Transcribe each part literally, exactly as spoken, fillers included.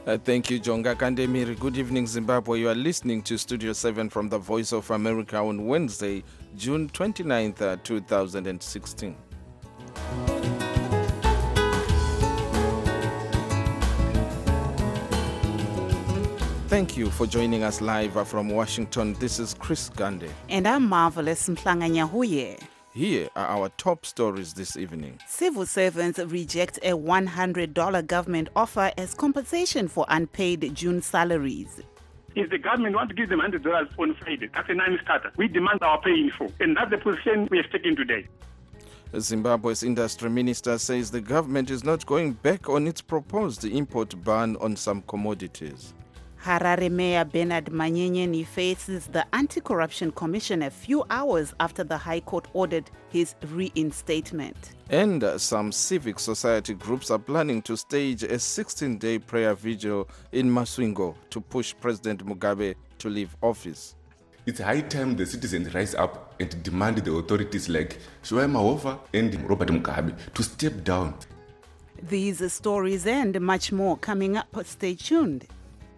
Uh, thank you, Jonga Kandemiri. Good evening, Zimbabwe. You are listening to Studio seven from the Voice of America on Wednesday, June twenty-ninth, uh, two thousand sixteen. Thank you for joining us live uh, from Washington. This is Chris Gande. And I'm Marvelous Mhlanga-Nyahuye. Here are our top stories this evening. Civil servants reject a one hundred dollars government offer as compensation for unpaid June salaries. If the government wants to give them one hundred dollars on Friday, that's a non-starter. We demand our pay in full. And that's the position we have taken today. Zimbabwe's industry minister says the government is not going back on its proposed import ban on some commodities. Harare Mayor Bernard Manyenyeni faces the Anti-Corruption Commission a few hours after the High Court ordered his reinstatement. And uh, some civic society groups are planning to stage a sixteen-day prayer vigil in Masvingo to push President Mugabe to leave office. It's high time the citizens rise up and demand the authorities like Shoaib Mahova and Robert Mugabe to step down. These stories and much more coming up. Stay tuned.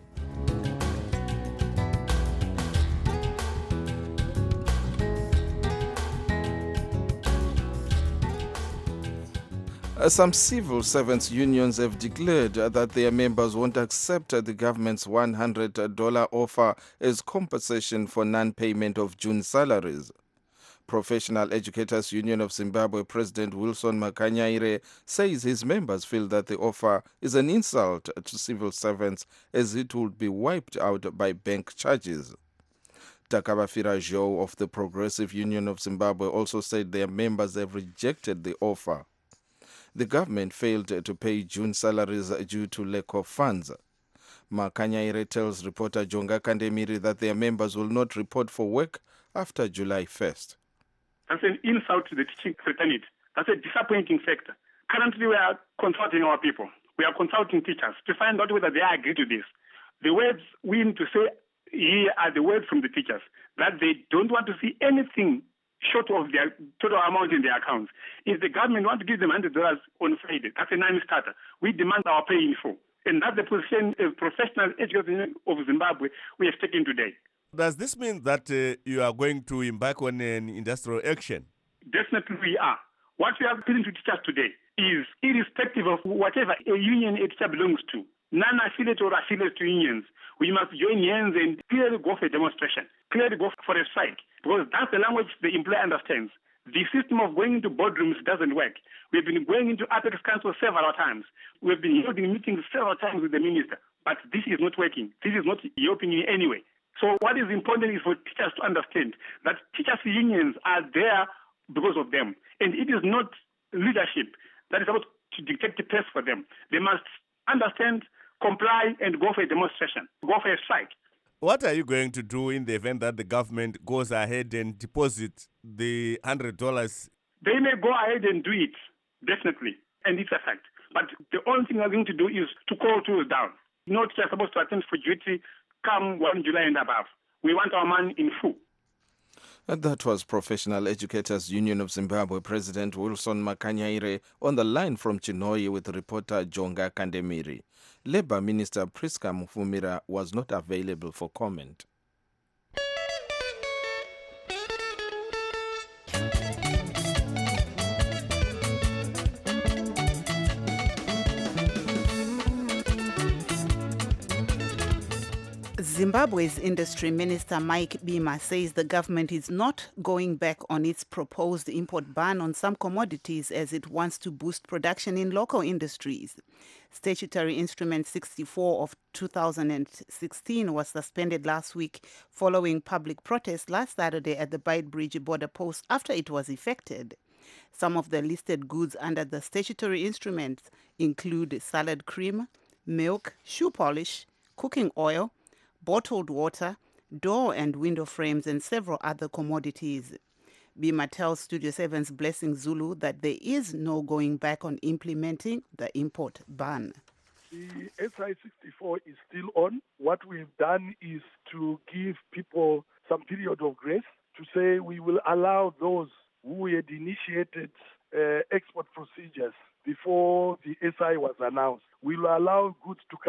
Uh, some civil servants unions have declared uh, that their members won't accept uh, the government's one hundred dollars offer as compensation for non-payment of June salaries. Professional Educators Union of Zimbabwe President Wilson Makanyaire says his members feel that the offer is an insult to civil servants as it would be wiped out by bank charges. Takabafira Jo of the Progressive Union of Zimbabwe also said their members have rejected the offer. The government failed to pay June salaries due to lack of funds. Makanyaire tells reporter Jonga Kandemiri that their members will not report for work after July first. That's an insult to the teaching fraternity. That's a disappointing factor. Currently, we are consulting our people. We are consulting teachers to find out whether they agree to this. The words we need to say here are the words from the teachers, that they don't want to see anything short of their total amount in their accounts. If the government wants to give them one hundred dollars on Friday, that's a non-starter. We demand our pay in full. And that's the position of Professional Educators of Zimbabwe we have taken today. Does this mean that uh, you are going to embark on an industrial action? Definitely we are. What we are appealing to teachers today is, irrespective of whatever a union a teacher belongs to, non-affiliate or affiliate to unions, we must join hands and clearly go for a demonstration, clearly go for a strike, because that's the language the employer understands. The system of going into boardrooms doesn't work. We've been going into Apex Council several times. We've been holding meetings several times with the minister, but this is not working. This is not helping in any way. So what is important is for teachers to understand that teachers' unions are there because of them. And it is not leadership that is about to dictate the pace for them. They must understand, comply, and go for a demonstration, go for a strike. What are you going to do in the event that the government goes ahead and deposits the one hundred dollars? They may go ahead and do it, definitely, and it's a fact. But the only thing we're going to do is to call tools down. No teacher is supposed to attend for duty come one July and above. We want our money in full. And that was Professional Educators Union of Zimbabwe President Wilson Makanyaire on the line from Chinhoyi with reporter Jonga Kandemiri. Labour Minister Priska Mufumira was not available for comment. Zimbabwe's Industry Minister Mike Bima says the government is not going back on its proposed import ban on some commodities as it wants to boost production in local industries. Statutory Instrument sixty-four of two thousand sixteen was suspended last week following public protest last Saturday at the Beitbridge border post after it was effected. Some of the listed goods under the statutory instruments include salad cream, milk, shoe polish, cooking oil, bottled water, door and window frames, and several other commodities. Bima tells Studio seven's Blessing Zulu that there is no going back on implementing the import ban. The S I sixty-four is still on. What we've done is to give people some period of grace to say we will allow those who had initiated uh, export procedures before the S I was announced. We will allow goods to come in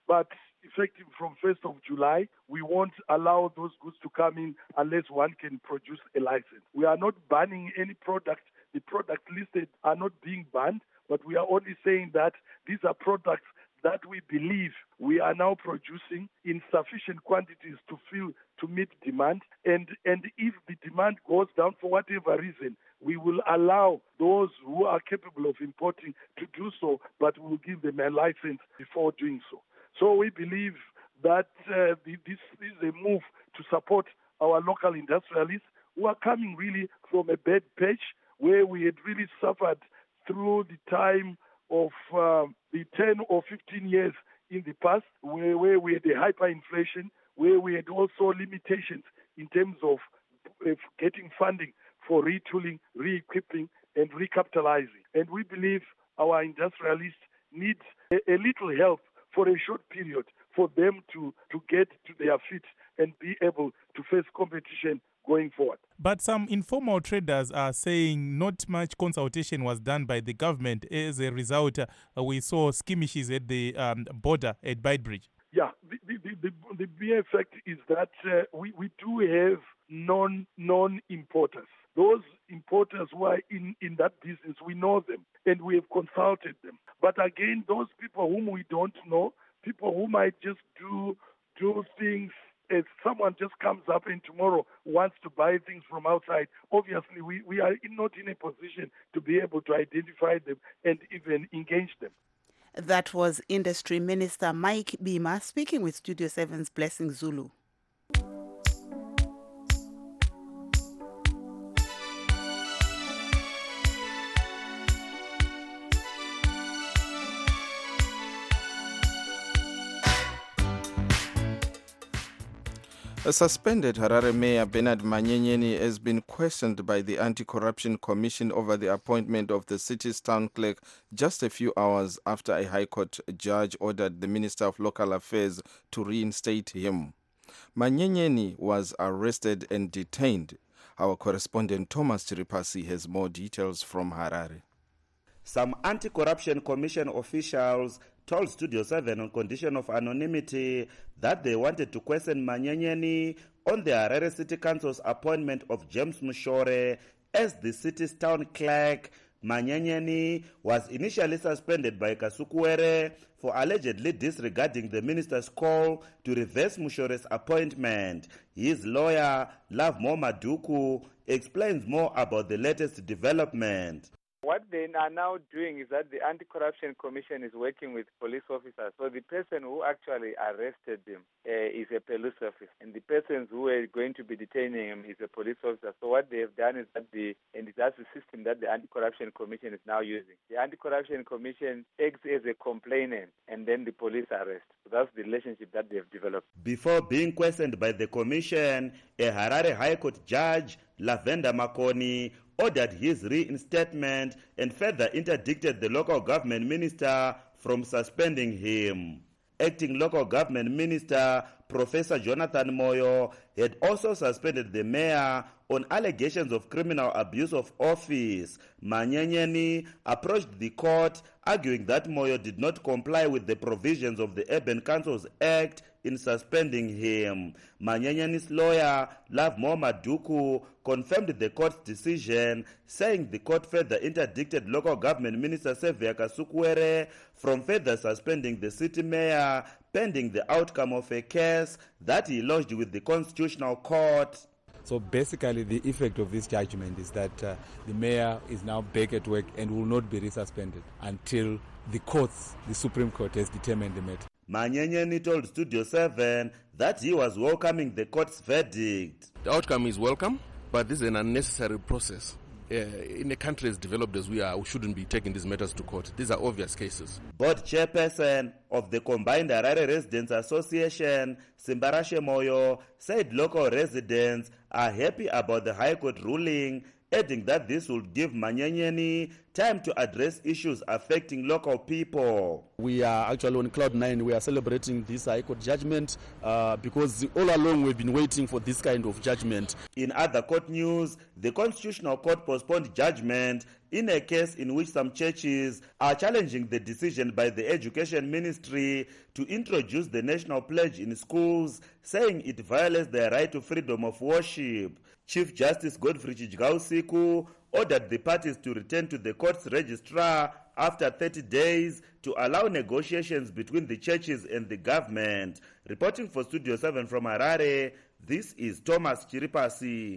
but effective from first of July, we won't allow those goods to come in unless one can produce a license. We are not banning any product. The products listed are not being banned, but we are only saying that these are products that we believe we are now producing in sufficient quantities to fill, to meet demand. And, and if the demand goes down for whatever reason, we will allow those who are capable of importing to do so, but we will give them a license before doing so. So we believe that uh, this is a move to support our local industrialists who are coming really from a bad patch where we had really suffered through the time of uh, the ten or fifteen years in the past, where, where we had a hyperinflation, where we had also limitations in terms of uh, getting funding for retooling, re-equipping, and recapitalizing. And we believe our industrialists need a, a little help for a short period for them to, to get to their feet and be able to face competition going forward. But some informal traders are saying not much consultation was done by the government. As a result, uh, we saw skirmishes at the um, border at Beitbridge. Yeah, the, the, the, the mere effect is that uh, we, we do have non, non-importers. Those importers who are in, in that business, we know them and we have consulted them. But again, those people whom we don't know, people who might just do do things as someone just comes up and tomorrow wants to buy things from outside, obviously we, we are not in a position to be able to identify them and even engage them. That was Industry Minister Mike Bima speaking with Studio seven's Blessing Zulu. A suspended Harare Mayor Bernard Manyenyeni has been questioned by the Anti-Corruption Commission over the appointment of the city's town clerk just a few hours after a High Court judge ordered the Minister of Local Affairs to reinstate him. Manyenyeni was arrested and detained. Our correspondent Thomas Chiripasi has more details from Harare. Some Anti-Corruption Commission officials told Studio seven on condition of anonymity that they wanted to question Manyenyeni on the Harare City Council's appointment of James Mushore as the city's town clerk. Manyenyeni was initially suspended by Kasukuwere for allegedly disregarding the minister's call to reverse Mushore's appointment. His lawyer, Lovemore Maduku, explains more about the latest development. What they are now doing is that the Anti-Corruption Commission is working with police officers. So the person who actually arrested him uh, is a police officer, and the persons who are going to be detaining him is a police officer. So what they have done is that the, and that's the system that the Anti-Corruption Commission is now using. The Anti-Corruption Commission acts as a complainant, and then the police arrest. So that's the relationship that they have developed. Before being questioned by the commission, a Harare High Court judge, Lavenda Makoni, ordered his reinstatement and further interdicted the local government minister from suspending him. Acting local government minister Professor Jonathan Moyo had also suspended the mayor on allegations of criminal abuse of office. Manyenyeni approached the court arguing that Moyo did not comply with the provisions of the Urban Councils Act in suspending him. Manyenyeni's lawyer, Lovemore Maduku, confirmed the court's decision, saying the court further interdicted local government minister Sevia Kasukuwere from further suspending the city mayor pending the outcome of a case that he lodged with the Constitutional Court. So basically the effect of this judgment is that uh, the mayor is now back at work and will not be resuspended until the courts, the Supreme Court, has determined the matter. Manyenyeni told Studio seven that he was welcoming the court's verdict. The outcome is welcome, but this is an unnecessary process. Uh, in a country as developed as we are, we shouldn't be taking these matters to court. These are obvious cases. Board chairperson of the Combined Harare Residents Association, Simbarashe Moyo, said local residents are happy about the High Court ruling adding that this would give Manyenyeni time to address issues affecting local people. We are actually on cloud nine. We are celebrating this High Court judgment uh, because all along we've been waiting for this kind of judgment. In other court news, the Constitutional Court postponed judgment in a case in which some churches are challenging the decision by the Education Ministry to introduce the national pledge in schools, saying it violates their right to freedom of worship. Chief Justice Godfrey Chijgausiku ordered the parties to return to the court's registrar after thirty days to allow negotiations between the churches and the government. Reporting for Studio seven from Harare, this is Thomas Chiripasi.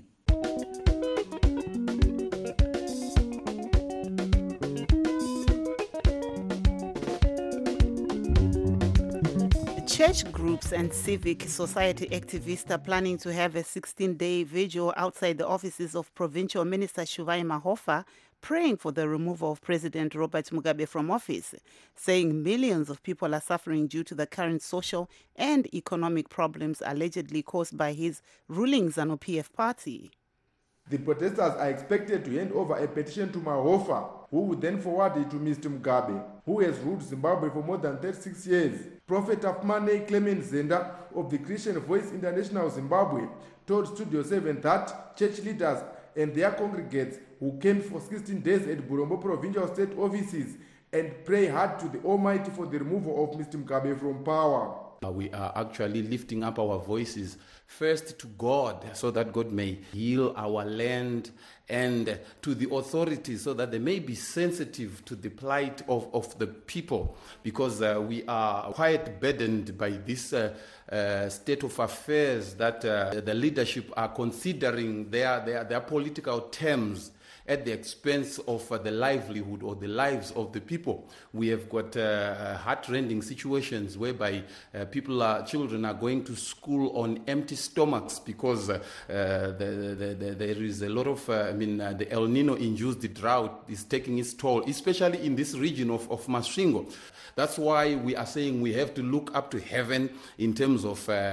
Church groups and civic society activists are planning to have a sixteen-day vigil outside the offices of Provincial Minister Shuvai Mahofa, praying for the removal of President Robert Mugabe from office, saying millions of people are suffering due to the current social and economic problems allegedly caused by his ruling ZANU-P F party. The protesters are expected to hand over a petition to Mahofa, who would then forward it to Mister Mugabe, who has ruled Zimbabwe for more than thirty-six years. Prophet Afmane Clement Zenda of the Christian Voice International Zimbabwe told Studio seven that church leaders and their congregates who came for sixteen days at Burombo Provincial State offices and pray hard to the Almighty for the removal of Mister Mugabe from power. We are actually lifting up our voices first to God so that God may heal our land, and to the authorities so that they may be sensitive to the plight of, of the people, because uh, we are quite burdened by this uh, uh, state of affairs that uh, the leadership are considering their, their, their political terms at the expense of uh, the livelihood or the lives of the people. We have got uh, heart-rending situations whereby uh, people are, children are going to school on empty stomachs because uh, uh, the, the, the, there is a lot of, uh, I mean, uh, the El Nino-induced drought is taking its toll, especially in this region of, of Masvingo. That's why we are saying we have to look up to heaven in terms of uh,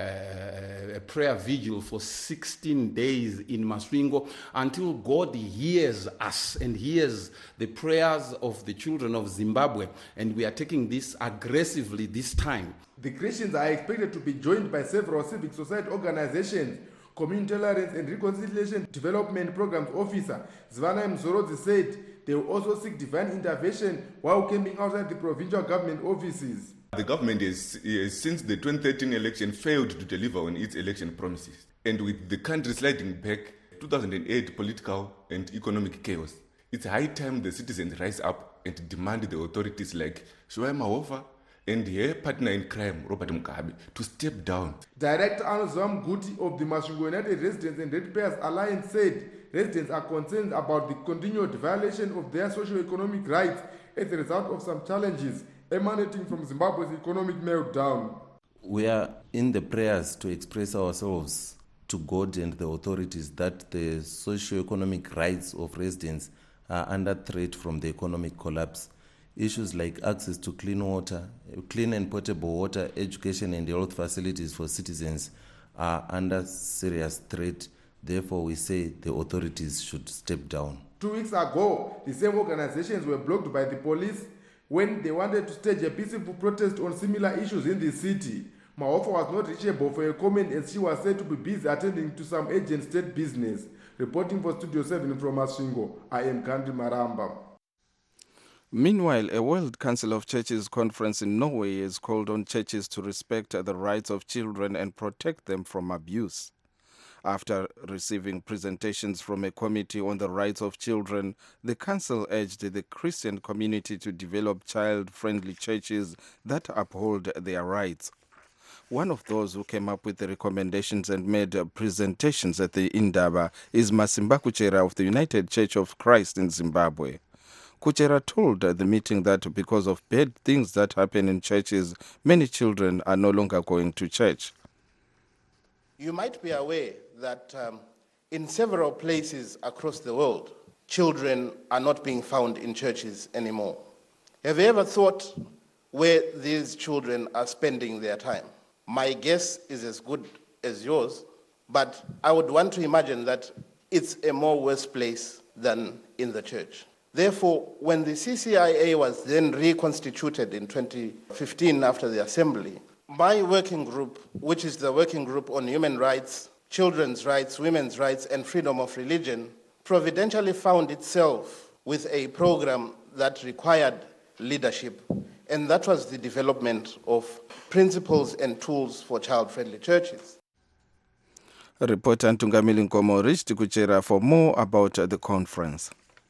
a prayer vigil for sixteen days in Masvingo until God hears us and hears the prayers of the children of Zimbabwe. And we are taking this aggressively this time. The Christians are expected to be joined by several civic society organizations. Community Tolerance and Reconciliation Development Programs Officer Zvana Mzorodzi said they will also seek divine intervention while camping outside the provincial government offices. The government has, has, since the twenty thirteen election, failed to deliver on its election promises. And with the country sliding back, two thousand eight political and economic chaos, it's high time the citizens rise up and demand the authorities like Shuvai Mahofa and her partner in crime, Robert Mugabe, to step down. Director Anuzam Guti of the Masvingo United Residents and Ratepayers Alliance said residents are concerned about the continued violation of their socio-economic rights as a result of some challenges emanating from Zimbabwe's economic meltdown. We are in the prayers to express ourselves to God and the authorities that the socio-economic rights of residents are under threat from the economic collapse. Issues like access to clean water, clean and potable water, education and health facilities for citizens are under serious threat. Therefore, we say the authorities should step down. Two weeks ago, the same organizations were blocked by the police when they wanted to stage a peaceful protest on similar issues in the city. Mahofa was not reachable for a comment and she was said to be busy attending to some urgent state business. Reporting for Studio seven from Masvingo, I am Kandi Maramba. Meanwhile, a World Council of Churches conference in Norway has called on churches to respect the rights of children and protect them from abuse. After receiving presentations from a committee on the rights of children, the council urged the Christian community to develop child-friendly churches that uphold their rights. One of those who came up with the recommendations and made presentations at the Indaba is Masimba Kuchera of the United Church of Christ in Zimbabwe. Kuchera told the meeting that because of bad things that happen in churches, many children are no longer going to church. You might be aware that um, in several places across the world, children are not being found in churches anymore. Have you ever thought where these children are spending their time? My guess is as good as yours, but I would want to imagine that it's a more worse place than in the church. Therefore, when the C C I A was then reconstituted in twenty fifteen after the assembly, my working group, which is the working group on human rights, children's rights, women's rights, and freedom of religion, providentially found itself with a program that required leadership, and that was the development of principles and tools for child-friendly churches. Reporter Ntungamili Nkomo reached Kuchera for more about the conference.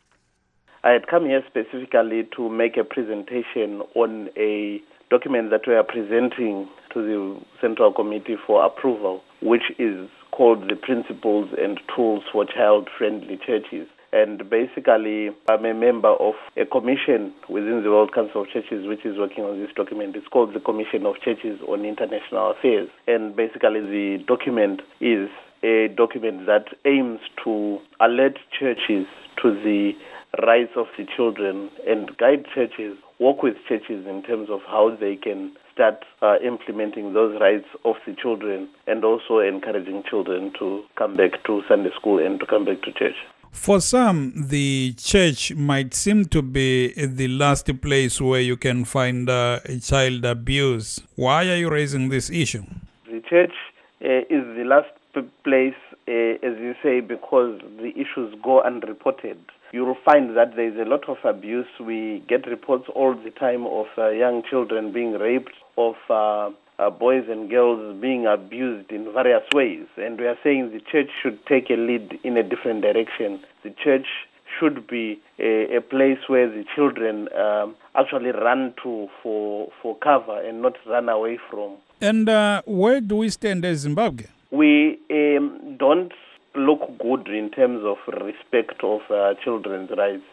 I had come here specifically to make a presentation on a document that we are presenting to the Central Committee for approval, which is called the Principles and Tools for Child-Friendly Churches. And basically, I'm a member of a commission within the World Council of Churches which is working on this document. It's called the Commission of Churches on International Affairs. And basically, the document is a document that aims to alert churches to the rights of the children and guide churches, work with churches in terms of how they can start uh, implementing those rights of the children, and also encouraging children to come back to Sunday school and to come back to church. For some, the church might seem to be the last place where you can find uh, child abuse. Why are you raising this issue? The church uh, is the last p- place, uh, as you say, because the issues go unreported. You will find that there is a lot of abuse. We get reports all the time of uh, young children being raped, of uh, uh, boys and girls being abused in various ways. And we are saying the church should take a lead in a different direction. The church should be a, a place where the children um, actually run to for, for cover and not run away from. And uh, where do we stand as Zimbabwe? We um, don't look good in terms of respect of uh, children's rights.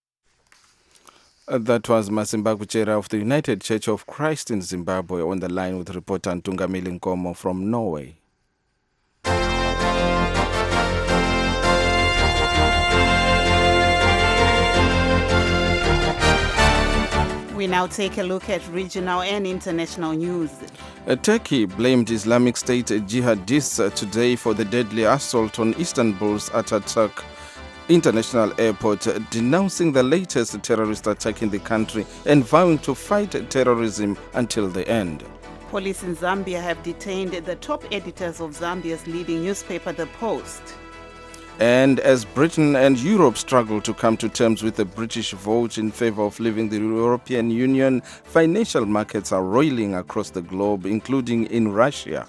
Uh, that was Masimba Kuchera of the United Church of Christ in Zimbabwe on the line with reporter Ntungamili Nkomo from Norway. We now take a look at regional and international news. Uh, Turkey blamed Islamic State jihadists uh, today for the deadly assault on Istanbul's Ataturk International Airport, uh, denouncing the latest terrorist attack in the country and vowing to fight terrorism until the end. Police in Zambia have detained the top editors of Zambia's leading newspaper, The Post. And as Britain and Europe struggle to come to terms with the British vote in favor of leaving the European Union, financial markets are roiling across the globe, including in Russia.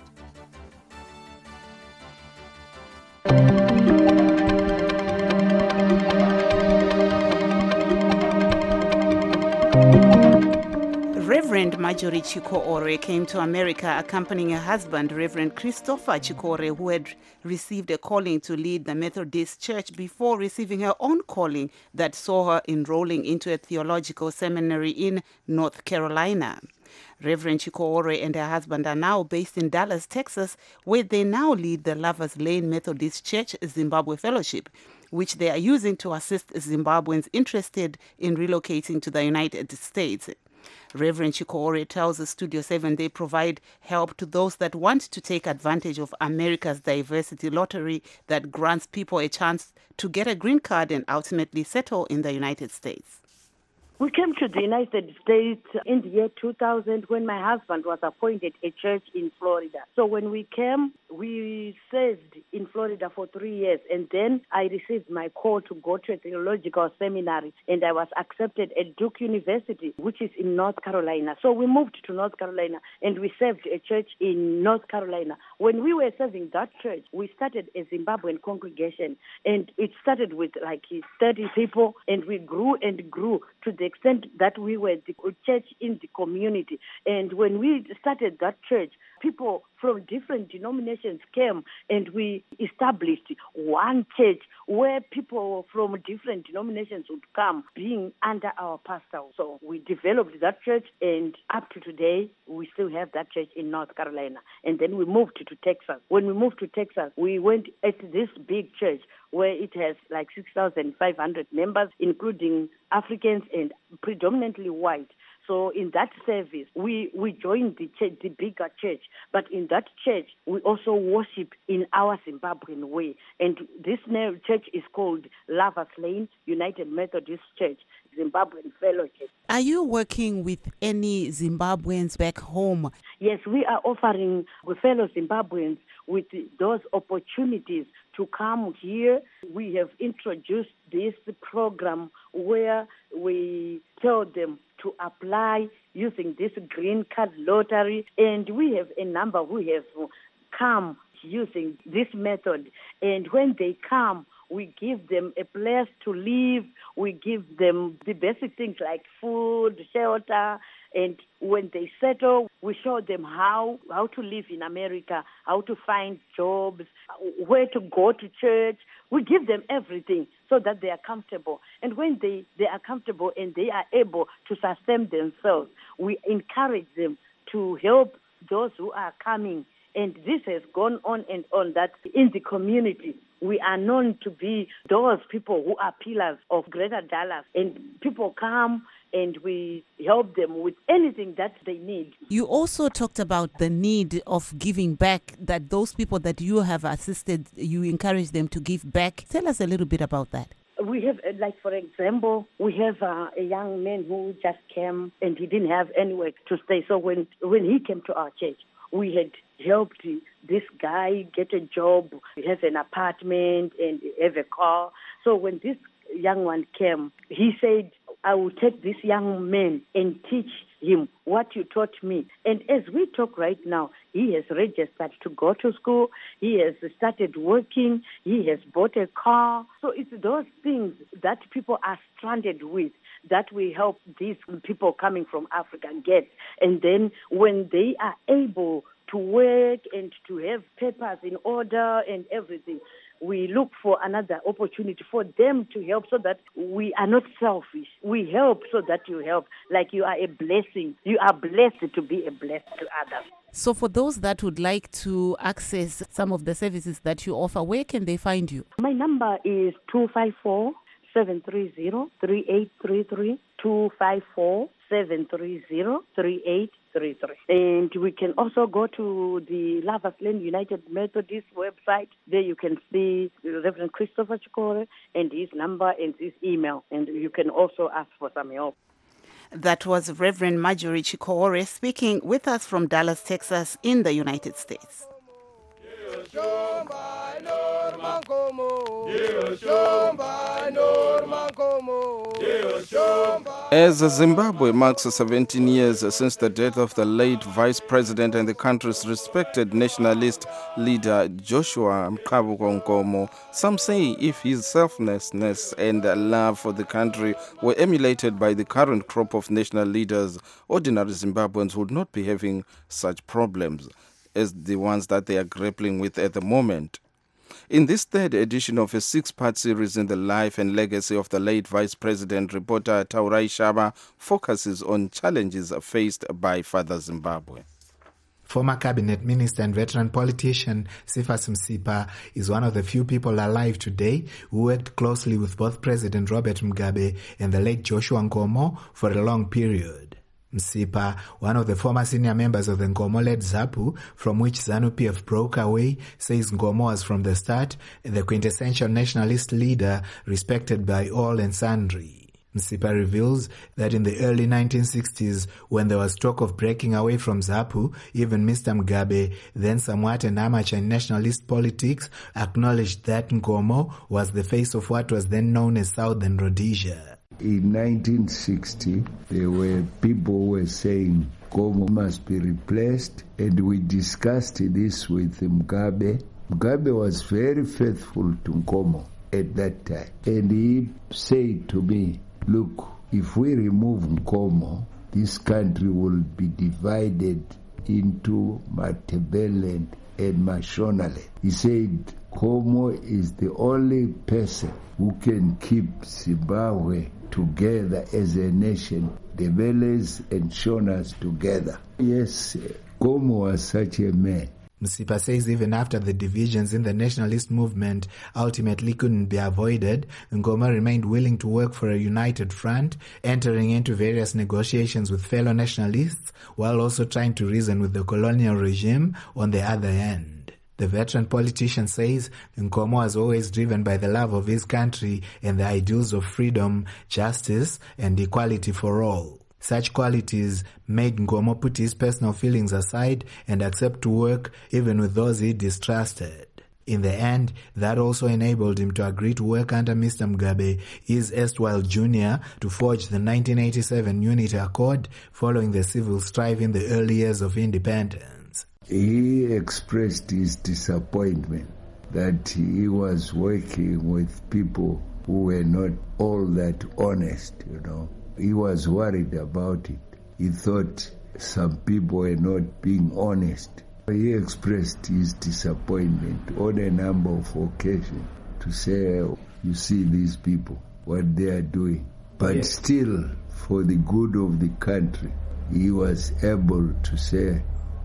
Reverend Marjorie Chikore came to America accompanying her husband, Reverend Christopher Chikore, who had received a calling to lead the Methodist Church before receiving her own calling that saw her enrolling into a theological seminary in North Carolina. Reverend Chikore and her husband are now based in Dallas, Texas, where they now lead the Lovers Lane Methodist Church Zimbabwe Fellowship, which they are using to assist Zimbabweans interested in relocating to the United States. Reverend Chikore tells the Studio seven they provide help to those that want to take advantage of America's diversity lottery that grants people a chance to get a green card and ultimately settle in the United States. We came to the United States in the year two thousand when my husband was appointed a church in Florida. So when we came, we served in Florida for three years, and then I received my call to go to a theological seminary, and I was accepted at Duke University, which is in North Carolina. So we moved to North Carolina, and we served a church in North Carolina. When we were serving that church, we started a Zimbabwean congregation, and it started with like thirty people, and we grew and grew to the extent that we were the church in the community. And when we started that church, people from different denominations came, and we established one church where people from different denominations would come, being under our pastor. So we developed that church, and up to today, we still have that church in North Carolina. And then we moved to Texas. When we moved to Texas, we went at this big church where it has like six thousand five hundred members, including Africans and predominantly white. So in that service, we, we join the church, the bigger church. But in that church, we also worship in our Zimbabwean way. And this church is called Lovers Lane United Methodist Church, Zimbabwean Fellowship. Are you working with any Zimbabweans back home? Yes, we are offering fellow Zimbabweans with those opportunities to come here. We have introduced this program where we tell them to apply using this green card lottery, and we have a number who have come using this method. And when they come, we give them a place to live. We give them the basic things like food, shelter, and when they settle, we show them how, how to live in America, how to find jobs, where to go to church. We give them everything so that they are comfortable. And when they, they are comfortable and they are able to sustain themselves, we encourage them to help those who are coming. And this has gone on and on, that in the community, we are known to be those people who are pillars of Greater Dallas. And people come and we help them with anything that they need. You also talked about the need of giving back, that those people that you have assisted, you encourage them to give back. Tell us a little bit about that. We have, like, for example, we have uh, a young man who just came and he didn't have anywhere to stay. So when, when he came to our church, we had helped this guy get a job, have an apartment, and have a car. So when this young one came, he said, I will take this young man and teach him what you taught me. And as we talk right now, he has registered to go to school. He has started working. He has bought a car. So it's those things that people are stranded with that we help these people coming from Africa get. And then when they are able to work and to have papers in order and everything, we look for another opportunity for them to help, so that we are not selfish. We help so that you help. Like you are a blessing. You are blessed to be a blessing to others. So for those that would like to access some of the services that you offer, where can they find you? My number is two five four, seven three zero, three eight three three, two five four, seven three zero, three eight three three. And we can also go to the Lovers Lane United Methodist website. There you can see Reverend Christopher Chikore and his number and his email. And you can also ask for some help. That was Reverend Marjorie Chikore speaking with us from Dallas, Texas, in the United States. As Zimbabwe marks seventeen years since the death of the late vice president and the country's respected nationalist leader Joshua Mkabuko Nkomo, some say if his selflessness and love for the country were emulated by the current crop of national leaders, ordinary Zimbabweans would not be having such problems as the ones that they are grappling with at the moment. In this third edition of a six-part series in the life and legacy of the late Vice President, reporter Taurai Shaba focuses on challenges faced by Father Zimbabwe. Former cabinet minister and veteran politician Cephas Msipa is one of the few people alive today who worked closely with both President Robert Mugabe and the late Joshua Nkomo for a long period. Msipa, one of the former senior members of the Nkomo-led ZAPU, from which ZANU-P F broke away, says Nkomo was from the start the quintessential nationalist leader respected by all and sundry. Msipa reveals that in the early nineteen sixties, when there was talk of breaking away from ZAPU, even Mister Mugabe, then somewhat an amateur in nationalist politics, acknowledged that Nkomo was the face of what was then known as Southern Rhodesia. In nineteen sixty, there were people who were saying Nkomo must be replaced, and we discussed this with Mugabe. Mugabe was very faithful to Nkomo at that time, and he said to me, look, if we remove Nkomo, this country will be divided into Matabeleland and Mashonaland. He said Nkomo is the only person who can keep Zimbabwe together as a nation, the Veles and Shonas together. Yes, Nkomo was such a man. Msipa says even after the divisions in the nationalist movement ultimately couldn't be avoided, Ngoma remained willing to work for a united front, entering into various negotiations with fellow nationalists while also trying to reason with the colonial regime on the other end. The veteran politician says Nkomo was always driven by the love of his country and the ideals of freedom, justice, and equality for all. Such qualities made Nkomo put his personal feelings aside and accept to work even with those he distrusted. In the end, that also enabled him to agree to work under Mister Mugabe, his erstwhile junior, to forge the nineteen eighty-seven Unity Accord following the civil strife in the early years of independence. He expressed his disappointment that he was working with people who were not all that honest, you know. He was worried about it. He thought some people were not being honest. He expressed his disappointment on a number of occasions to say, you see these people, what they are doing. But yes. Still, for the good of the country, he was able to say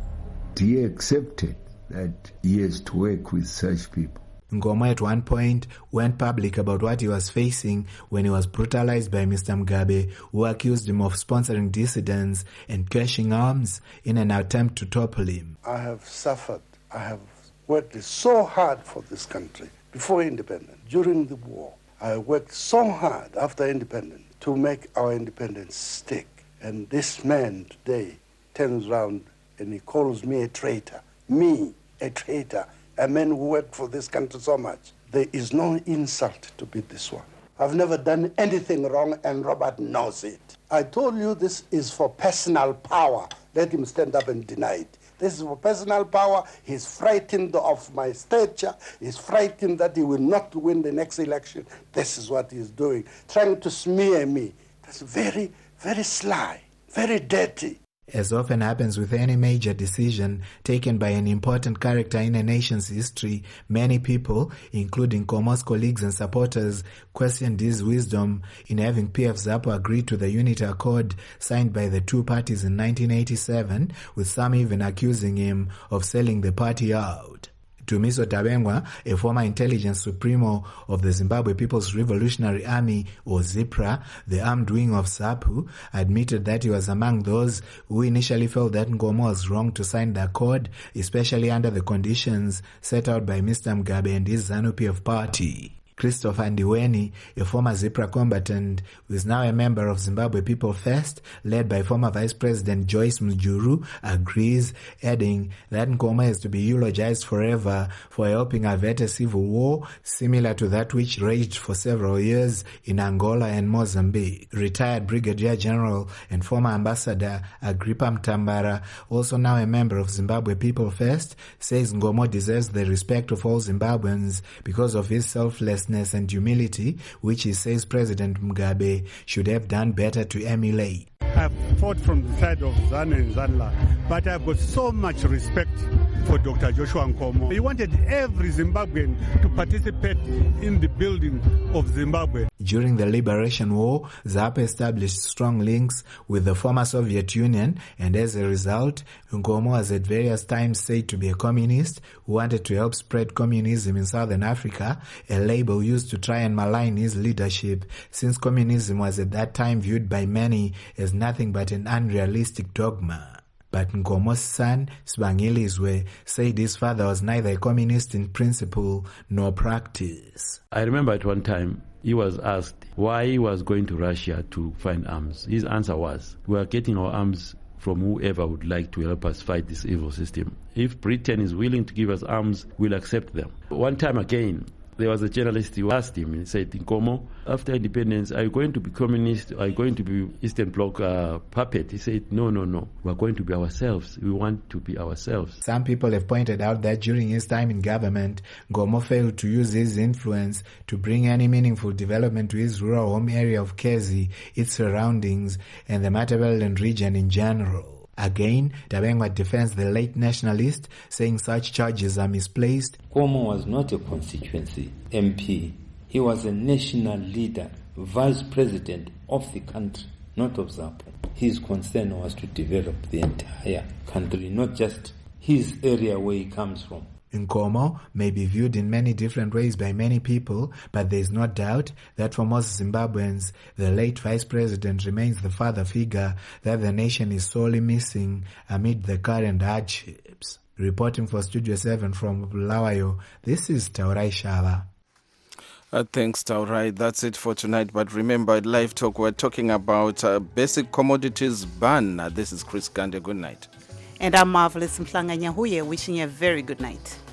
he accepted that he has to work with such people. Ngoma at one point went public about what he was facing when he was brutalized by Mister Mugabe, who accused him of sponsoring dissidents and cashing arms in an attempt to topple him. I have suffered. I have worked so hard for this country before independence, during the war. I worked so hard after independence to make our independence stick. And this man today turns around and he calls me a traitor. Me, a traitor. A man who worked for this country so much. There is no insult to be this one. I've never done anything wrong, and Robert knows it. I told you this is for personal power. Let him stand up and deny it. This is for personal power. He's frightened of my stature. He's frightened that he will not win the next election. This is what he's doing, trying to smear me. That's very, very sly, very dirty. As often happens with any major decision taken by an important character in a nation's history, many people, including Nkomo's colleagues and supporters, questioned his wisdom in having P F ZAPU agree to the Unity Accord signed by the two parties in nineteen eighty-seven, with some even accusing him of selling the party out. Dumiso Dabengwa, a former intelligence supremo of the Zimbabwe People's Revolutionary Army, or ZIPRA, the armed wing of ZAPU, admitted that he was among those who initially felt that Nkomo was wrong to sign the accord, especially under the conditions set out by Mister Mugabe and his ZANU-P F party. Christopher Ndiweni, a former ZIPRA combatant who is now a member of Zimbabwe People First, led by former Vice President Joyce Mujuru, agrees, adding that Nkomo is to be eulogized forever for helping avert a civil war similar to that which raged for several years in Angola and Mozambique. Retired Brigadier General and former Ambassador Agrippa Mtambara, also now a member of Zimbabwe People First, says Nkomo deserves the respect of all Zimbabweans because of his selflessness and humility, which he says President Mugabe should have done better to emulate. I've fought from the side of ZANU and ZANLA, but I've got so much respect for Doctor Joshua Nkomo. He wanted every Zimbabwean to participate in the building of Zimbabwe. During the Liberation War, ZAPU established strong links with the former Soviet Union, and as a result, Nkomo was at various times said to be a communist who wanted to help spread communism in Southern Africa, a label used to try and malign his leadership, since communism was at that time viewed by many as nothing but an unrealistic dogma. But Nkomo's son, Sibangilizwe, said his father was neither a communist in principle nor practice. I remember at one time he was asked why he was going to Russia to find arms. His answer was, we are getting our arms from whoever would like to help us fight this evil system. If Britain is willing to give us arms, we'll accept them. One time again, there was a journalist who asked him, he said, Nkomo, after independence, are you going to be communist? Are you going to be Eastern Bloc uh, puppet? He said, no, no, no. We're going to be ourselves. We want to be ourselves. Some people have pointed out that during his time in government, Nkomo failed to use his influence to bring any meaningful development to his rural home area of Kezi, its surroundings, and the Matabeleland region in general. Again, Dabengwa defends the late nationalist, saying such charges are misplaced. Nkomo was not a constituency M P. He was a national leader, vice president of the country, not of ZAPU. His concern was to develop the entire country, not just his area where he comes from. Nkomo may be viewed in many different ways by many people, but there is no doubt that for most Zimbabweans, the late vice president remains the father figure that the nation is sorely missing amid the current hardships. Reporting for Studio seven from Bulawayo, this is Taurai Shava. Uh, thanks, Taurai. That's it for tonight. But remember, at Live Talk, we're talking about uh, basic commodities ban. Uh, this is Chris Gande. Good night. And I'm Marvelous Mhlanga Nyahuye, wishing you a very good night.